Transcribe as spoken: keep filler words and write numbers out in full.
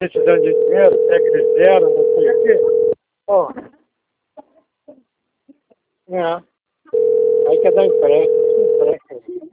precisando de dinheiro, pega eles deram, não sei o quê. Ó, é. Aí quer dar empréstimo, empréstimo.